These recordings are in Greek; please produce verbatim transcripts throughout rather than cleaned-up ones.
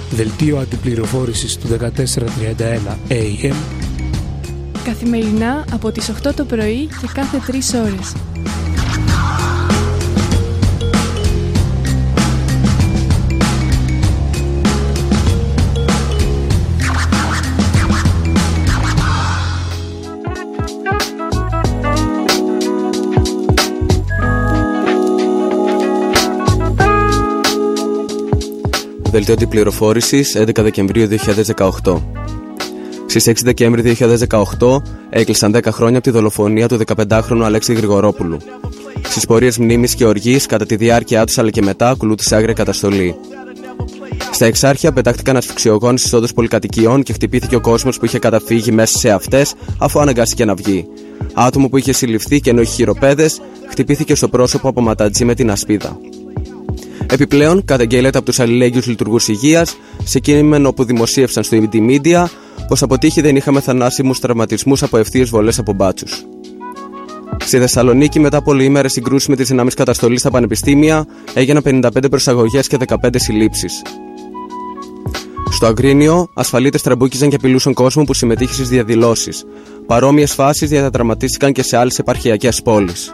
δελτίο αντιπληροφόρησης του δεκατέσσερα τριάντα ένα έι εμ, καθημερινά από τις οκτώ το πρωί και κάθε τρεις ώρες. Δελτίο αντιπληροφόρησης έντεκα Δεκεμβρίου δύο χιλιάδες δεκαοκτώ. Στις έξι Δεκέμβρη δύο χιλιάδες δεκαοκτώ έκλεισαν δέκα χρόνια από τη δολοφονία του δεκαπεντάχρονου Αλέξη Γρηγορόπουλου. Στις πορείες μνήμης και οργής, κατά τη διάρκεια τους αλλά και μετά, ακολούθησε άγρια καταστολή. Στα Εξάρχεια πετάχτηκαν ασφυξιογόνοι στις όδους πολυκατοικιών και χτυπήθηκε ο κόσμος που είχε καταφύγει μέσα σε αυτές, αφού αναγκάστηκε να βγει. Άτομο που είχε συλληφθεί και ενώ είχε χειροπέδες, χτυπήθηκε στο πρόσωπο από ματατζή με την ασπίδα. Επιπλέον, καταγγέλλεται από τους αλληλέγγυους λειτουργούς υγείας, σε κείμενο που δημοσίευσαν στο Indymedia, πως από τύχη δεν είχαμε θανάσιμους τραυματισμούς από ευθείες βολές από μπάτσους. Στη Θεσσαλονίκη, μετά από πολυήμερες συγκρούσεις με τις δυνάμεις καταστολής στα πανεπιστήμια, έγιναν πενήντα πέντε προσαγωγές και δεκαπέντε συλλήψεις. Στο Αγρίνιο, ασφαλίτες τραμπούκιζαν και απειλούσαν κόσμο που συμμετείχε στις διαδηλώσεις. Παρόμοιες φάσεις διαδραματίστηκαν και σε άλλες επαρχιακές πόλεις.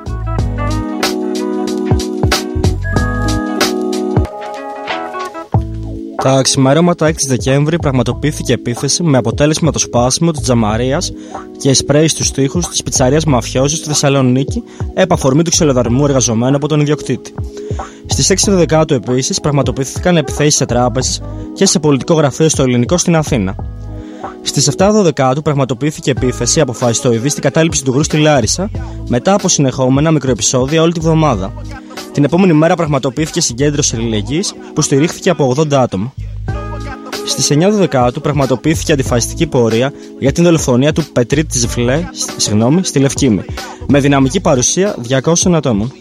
Τα ξημερώματα έκτη Δεκέμβρη πραγματοποιήθηκε επίθεση με αποτέλεσμα το σπάσιμο της τζαμαρίας και σπρέι στους τοίχους της πιτσαρίας Μαφιόζης στη Θεσσαλονίκη, επ' αφορμή του ξυλοδαρμού εργαζομένου από τον ιδιοκτήτη. Στις έξι Δεκάτου επίσης πραγματοποιήθηκαν επιθέσεις σε τράπεζες και σε πολιτικό γραφείο στο Ελληνικό στην Αθήνα. Στις επτά Δεκάτου πραγματοποιήθηκε επίθεση από φασιστοειδή στην κατάληψη του Γρου στη Λάρισα, μετά από συνεχόμενα μικροεπισόδια όλη τη βδομάδα. Την επόμενη μέρα πραγματοποιήθηκε συγκέντρωση αλληλεγγύης που στηρίχθηκε από ογδόντα άτομα. Στις εννιά Δεκάτου πραγματοποιήθηκε αντιφασιστική πορεία για την δολοφονία του Πετρίτη Ζιφλέ συγγνώμη, στη Λευκήμη, με δυναμική παρουσία διακόσιων ατόμων.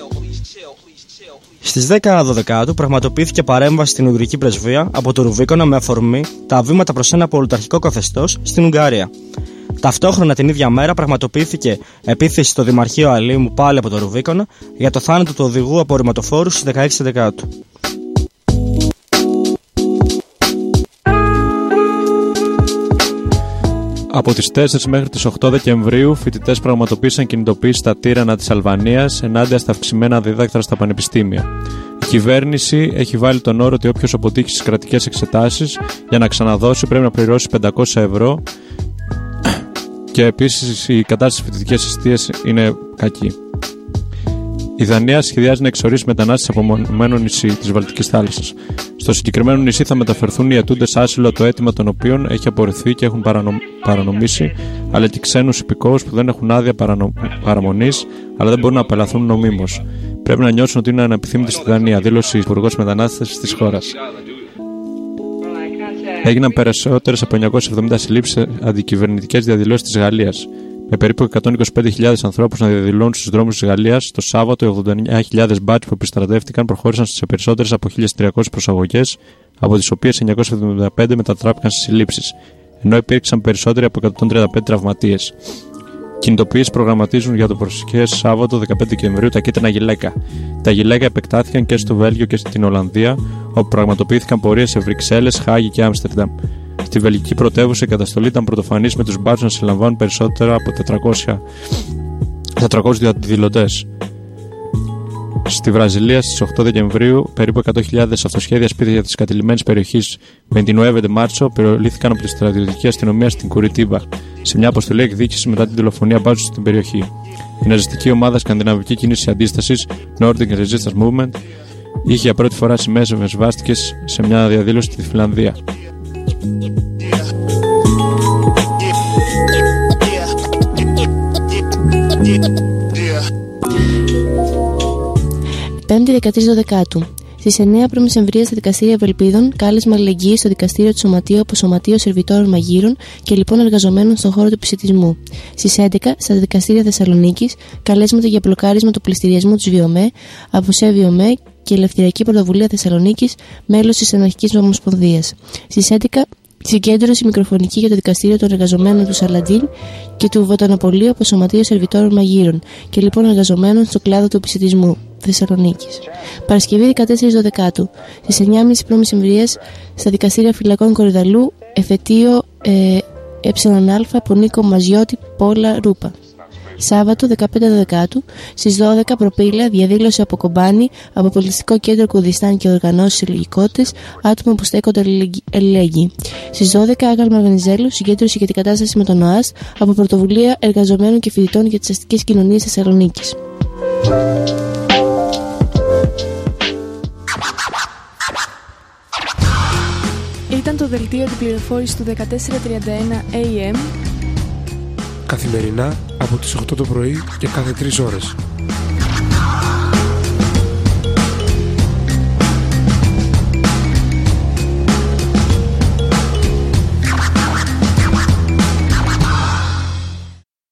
Στις δέκα Δεκάτου πραγματοποιήθηκε παρέμβαση στην Ουγγρική Πρεσβεία από το Ρουβίκονα με αφορμή τα βήματα προς ένα πολιταρχικό καθεστώς στην Ουγγαρία. Ταυτόχρονα την ίδια μέρα πραγματοποιήθηκε επίθεση στο Δημαρχείο Αλήμου πάλι από το Ρουβίκονα για το θάνατο του οδηγού απορριμματοφόρου στις δεκαέξι Δεκάτου. Από τις τέσσερις μέχρι τις οκτώ Δεκεμβρίου, φοιτητές πραγματοποίησαν κινητοποίηση στα τύρανα της Αλβανίας ενάντια στα αυξημένα δίδακτρα στα πανεπιστήμια. Η κυβέρνηση έχει βάλει τον όρο ότι όποιος αποτύχει στις κρατικές εξετάσεις για να ξαναδώσει πρέπει να πληρώσει πεντακόσια ευρώ και επίσης η κατάσταση στις φοιτητικές ειστείες είναι κακή. Η Δανία σχεδιάζει να εξορίσει μετανάστες από μονομένο νησί της Βαλτικής θάλασσας. Στο συγκεκριμένο νησί θα μεταφερθούν οι αιτούντες άσυλο, το αίτημα των οποίων έχει απορριφθεί και έχουν παρανο... παρανομήσει, αλλά και ξένους υπηκόους που δεν έχουν άδεια παρανο... παραμονής, αλλά δεν μπορούν να απελαθούν νομίμως. Πρέπει να νιώσουν ότι είναι ανεπιθύμητοι στη Δανία, δήλωσε η Υπουργός Μετανάστευσης της χώρας. Έγιναν περισσότερες από εννιακόσιες εβδομήντα συλλήψεις αντικυβερνητικές διαδηλώσεις της Γαλλίας. Με περίπου εκατόν είκοσι πέντε χιλιάδες ανθρώπους να διαδηλώνουν στους δρόμους της Γαλλίας, το Σάββατο οι ογδόντα εννέα χιλιάδες μπάτσοι που επιστρατεύτηκαν προχώρησαν σε περισσότερες από χίλιες τριακόσιες προσαγωγές, από τις οποίες εννιακόσιες εβδομήντα πέντε μετατράπηκαν σε συλλήψεις, ενώ υπήρξαν περισσότεροι από εκατόν τριάντα πέντε τραυματίες. Κινητοποιήσεις προγραμματίζουν για το προσεχές Σάββατο δεκαπέντε Δεκεμβρίου τα κίτρινα γυλαίκα. Τα γυλαίκα επεκτάθηκαν και στο Βέλγιο και στην Ολλανδία, όπου πραγματοποιήθηκαν πορείες σε Βρυξέλλες, Χάγη και Άμστερνταμ. Στη βελγική πρωτεύουσα η καταστολή ήταν πρωτοφανής, με τους μπάτσους να συλλαμβάνουν περισσότερα από τετρακόσιους διαδηλωτές. Στη Βραζιλία στις οκτώ Δεκεμβρίου περίπου εκατό χιλιάδες αυτοσχέδια σπίτια της κατηλημμένης περιοχής με την Nueve de Marzo πυρολίθηκαν από τη στρατιωτική αστυνομία στην Κουριτίμπα σε μια αποστολή εκδίκησης μετά την δολοφονία μπάτσου στην περιοχή. Η ναζιστική ομάδα Σκανδιναβική Κίνηση Αντίστασης Nordic Resistance Movement είχε για πρώτη φορά σημαίες με σβάστηκες σε μια διαδήλωση στη Φιλανδία. πέμπτη δεκατρείς Δεκάτου. Στις εννέα Μεσεμβρίου στα δικαστήρια Ευελπίδων, κάλεσμα αλληλεγγύης στο δικαστήριο του Σωματείου από Σωματείο Σερβιτόρων Μαγείρων και λοιπόν εργαζομένων στον χώρο του επισιτισμού. Στις έντεκα στα δικαστήρια Θεσσαλονίκης, καλέσματα για μπλοκάρισμα του πληστηριασμού του ΒΙΟΜΕ από ΣΕ ΒΙΟΜΕ και Ελευθεριακή Πρωτοβουλία Θεσσαλονίκης, μέλος της Αναρχικής Ομοσπονδίας. Στις έντεκα συγκέντρωση μικροφωνική για το δικαστήριο των εργαζομένων του Σαλαντίν και του Βοτανοπολίου από Σωματείο Σερβιτόρων Μαγείρων και λοιπόν εργαζομένων στο κλάδο του επισιτισμού. Θεσσαλονίκης. Παρασκευή δεκατέσσερις Δωδεκάτου. Στις εννιά και τριάντα π.μ. στα δικαστήρια φυλακών Κορυδαλού, εφετείο ε, ΕΑ Πονίκο Μαζιώτη Πόλα Ρούπα. Σάββατο δεκαπέντε Δωδεκάτου στις δώδεκα προπήλαια διαδήλωση από κομπάνι από Πολιτιστικό Κέντρο Κουρδιστάν και οργανώσεις συλλογικότητες, άτομα που στέκονται αλληλέγγυοι. Στις δώδεκα άγαλμα Βενιζέλου, συγκέντρωση για την κατάσταση με τον ΟΑΣ από Πρωτοβουλία Εργαζομένων και Φοιτητών για τις Αστικές Κοινωνίες Θεσσαλονίκης. Ήταν το δελτίο την πληροφόρηση του δεκατέσσερα τριάντα ένα έι εμ καθημερινά από τις οκτώ το πρωί και κάθε τρεις ώρες.